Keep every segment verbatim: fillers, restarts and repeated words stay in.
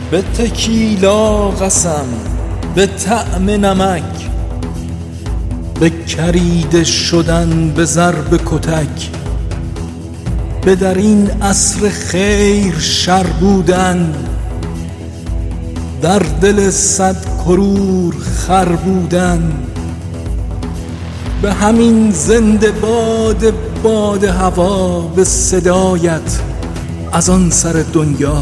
به تکیلا قسم، به طعم نمک، به کریده شدن به ضرب کتک، به در این عصر خیر شر بودن، در دل صد کرور خر بودن، به همین زنده باد باد هوا، به صدایت از آن سر دنیا،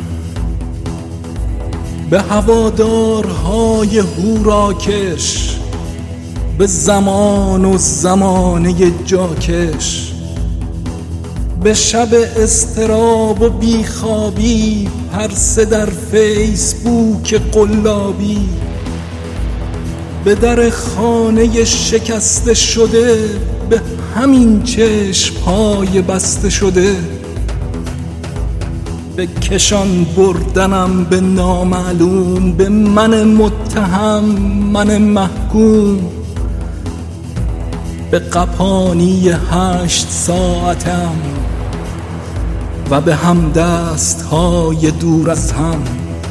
به هوادارهای هوراکش، به زمان و زمانه جاکش، به شب اضطراب و بیخوابی، پرسه در فیسبوک قلابی، به در خانه شکسته شده، به همین چشم‌های بسته شده، به کشان بردنم به نامعلوم، به من متهم من محکوم، به قپانی هشت ساعتم و به همدست های دور از هم،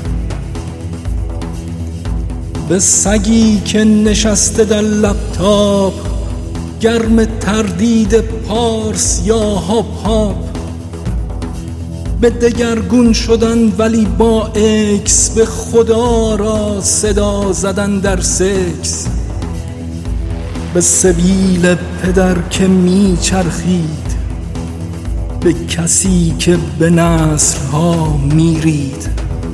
به سگی که نشسته در لپتاپ، گرم تردید پارس یا هاپ هاپ، به دگرگون شدن ولی با اکس، به خدا را صدا زدن در سکس، به سبیل پدر که می چرخید، به کسی که به نسل‌ها میرید،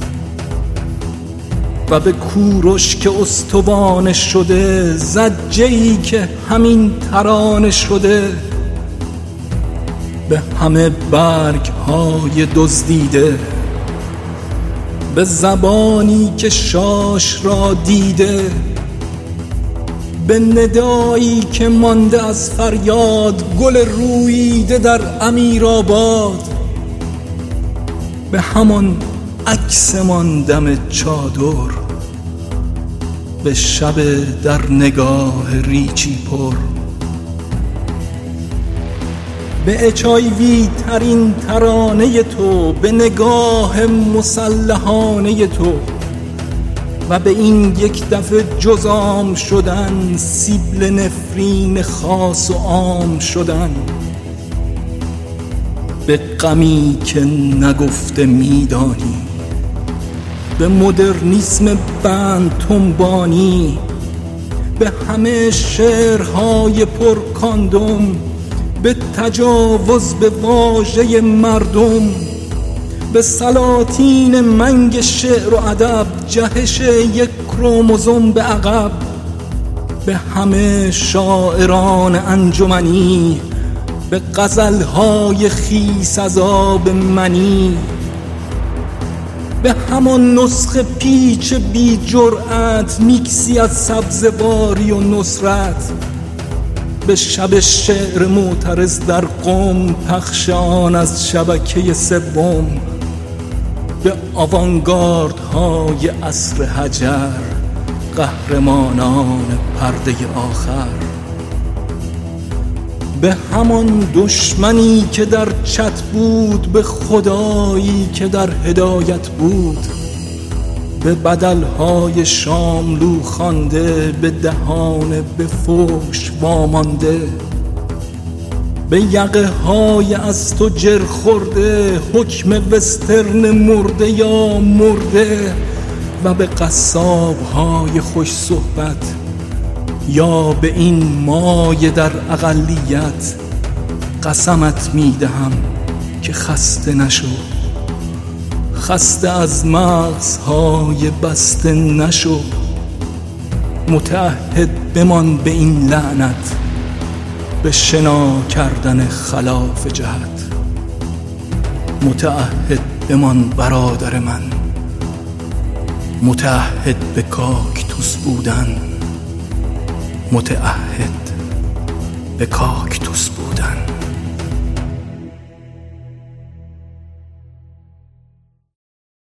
و به کوروش که استوانه شده، زجه‌ای که همین ترانه شده، به همه برگ های دزدیده، به زبانی که شاش را دیده، به ندایی که مانده از فریاد، گل روییده در امیرآباد، به همان عکسمان دم چادر، به شب در نگاه ریچی پر، به اچ آی وی ترین ترانه تو، به نگاه مسلحانه تو، و به این یک دفعه جزام شدن، سیبل نفرین خاص و عام شدن، به غمی که نگفته میدانی، به مدرنیسم بند تنبانی، به همه شعرهای پر کاندوم، به تجاوز به واژه مردم، به سلاطین منگ شعر و ادب، جهش یک کروموزوم به عقب، به همه شاعران انجمنی، به غزلهای خیس از آب منی، به همان نسخه پیچ بی جرأت، میکسی از سبزواری و نصرت، به شب شعر معترض در قم، پخش آن از شبکه سوم، به آوانگاردهای عصر حجر، قهرمانان پرده آخر، به همان دشمنی که در چت بود، به خدایی که در هدایت بود، به بدلهای شاملو خوانده، به دهان به فحش وامانده، به یقه های از تو جر خورده، حکم وسترن مرده یا مرده، و به قصاب های خوش صحبت، یا به این مایه در اقلیت، قسمت میدهم که خسته نشو، خسته از مغزهای بسته نشو، متعهد بمان به این لعنت، به شنا کردن خلاف جهت، متعهد بمان برادر من، متعهد به کاکتوس بودن، متعهد به کاکتوس بودن.